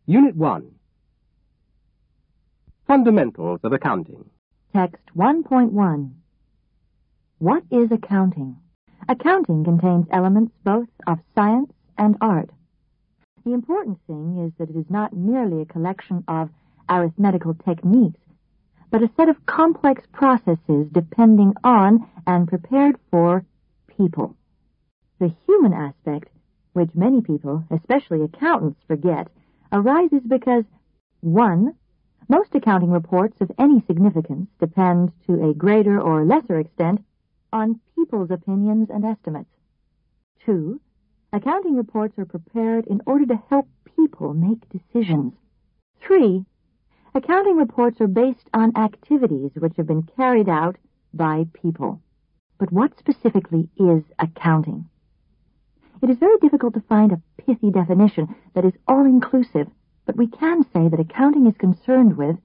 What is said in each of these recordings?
Unit 1. Fundamentals of Accounting. Text 1.1. What is accounting? Accounting contains elements both of science and art. The important thing is that it is not merely a collection of arithmetical techniques, but a set of complex processes depending on and prepared for people. The human aspect, which many people, especially accountants, forget, arises because, 1. Most accounting reports of any significance depend to a greater or lesser extent on people's opinions and estimates. 2. Accounting reports are prepared in order to help people make decisions. 3. Accounting reports are based on activities which have been carried out by people. But what specifically is accounting? It is very difficult to find a pithy definition that is all-inclusive, but we can say that accounting is concerned with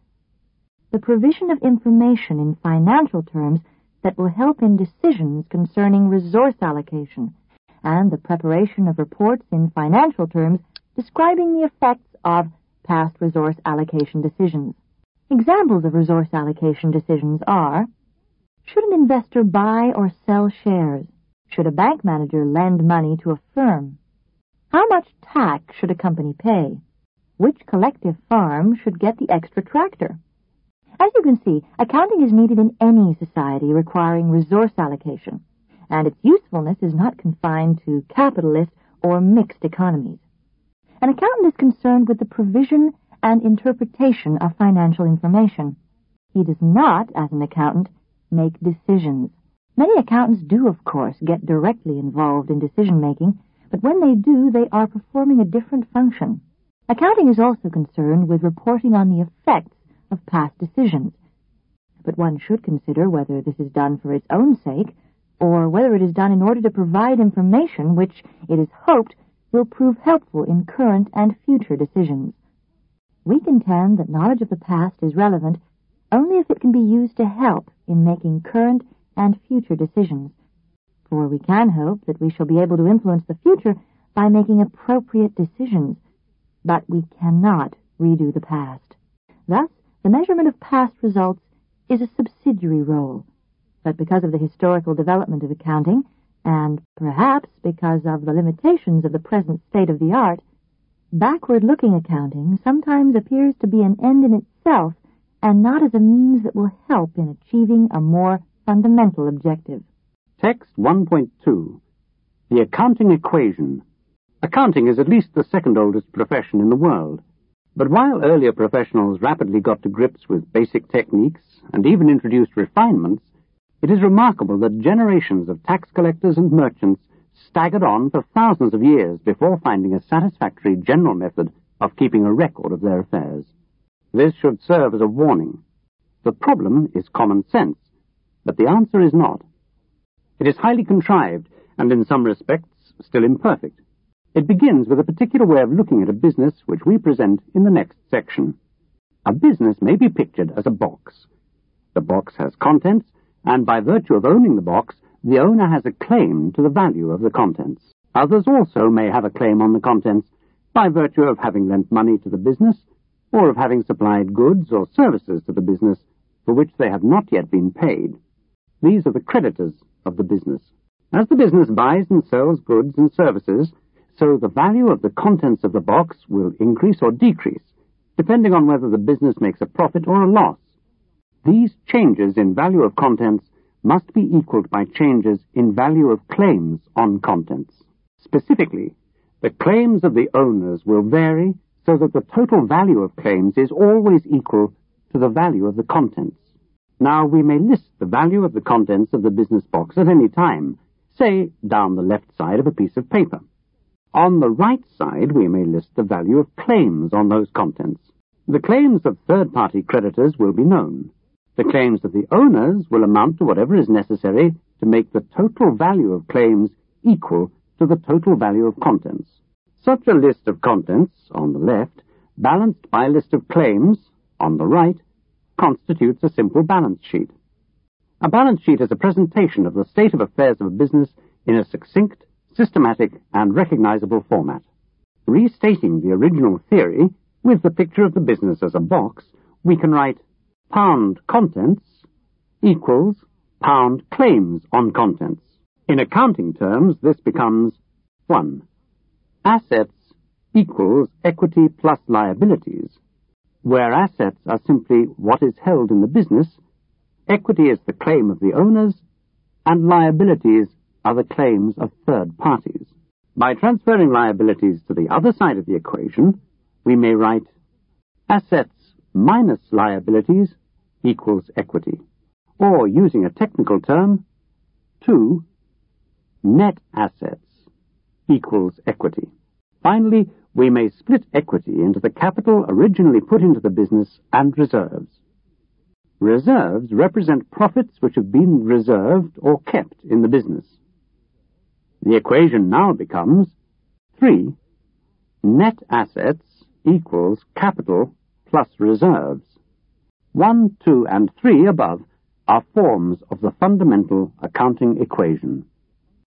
the provision of information in financial terms that will help in decisions concerning resource allocation, and the preparation of reports in financial terms describing the effects of past resource allocation decisions. Examples of resource allocation decisions are: should an investor buy or sell shares? Should a bank manager lend money to a firm? How much tax should a company pay? Which collective farm should get the extra tractor? As you can see, accounting is needed in any society requiring resource allocation, and its usefulness is not confined to capitalist or mixed economies. An accountant is concerned with the provision and interpretation of financial information. He does not, as an accountant, make decisions. Many accountants do, of course, get directly involved in decision-making, but when they do, they are performing a different function. Accounting is also concerned with reporting on the effects of past decisions. But one should consider whether this is done for its own sake, or whether it is done in order to provide information which, it is hoped, will prove helpful in current and future decisions. We contend that knowledge of the past is relevant only if it can be used to help in making current and future decisions, for we can hope that we shall be able to influence the future by making appropriate decisions, but we cannot redo the past. Thus, the measurement of past results is a subsidiary role, but because of the historical development of accounting, and perhaps because of the limitations of the present state of the art, backward-looking accounting sometimes appears to be an end in itself and not as a means that will help in achieving a more fundamental objective. Text 1.2. The accounting equation. Accounting is at least the second oldest profession in the world. But while earlier professionals rapidly got to grips with basic techniques and even introduced refinements, it is remarkable that generations of tax collectors and merchants staggered on for thousands of years before finding a satisfactory general method of keeping a record of their affairs. This should serve as a warning. The problem is common sense, but the answer is not. It is highly contrived and in some respects still imperfect. It begins with a particular way of looking at a business which we present in the next section. A business may be pictured as a box. The box has contents, and by virtue of owning the box, the owner has a claim to the value of the contents. Others also may have a claim on the contents by virtue of having lent money to the business or of having supplied goods or services to the business for which they have not yet been paid. These are the creditors of the business. As the business buys and sells goods and services, so the value of the contents of the box will increase or decrease, depending on whether the business makes a profit or a loss. These changes in value of contents must be equaled by changes in value of claims on contents. Specifically, the claims of the owners will vary so that the total value of claims is always equal to the value of the contents. Now, we may list the value of the contents of the business box at any time, say down the left side of a piece of paper. On the right side, we may list the value of claims on those contents. The claims of third-party creditors will be known. The claims of the owners will amount to whatever is necessary to make the total value of claims equal to the total value of contents. Such a list of contents, on the left, balanced by a list of claims, on the right, constitutes a simple balance sheet. A balance sheet is a presentation of the state of affairs of a business in a succinct, systematic, and recognizable format. Restating the original theory, With the picture of the business as a box, we can write pound contents equals pound claims on contents. In accounting terms, this becomes 1. Assets equals equity plus liabilities. Where assets are simply what is held in the business, equity is the claim of the owners, and liabilities are the claims of third parties. By transferring liabilities to the other side of the equation, we may write assets minus liabilities equals equity. Or, using a technical term, 2. Net assets equals equity. Finally, we may split equity into the capital originally put into the business and reserves. Reserves represent profits which have been reserved or kept in the business. The equation now becomes 3. Net assets equals capital plus reserves. 1, 2, and 3 above are forms of the fundamental accounting equation.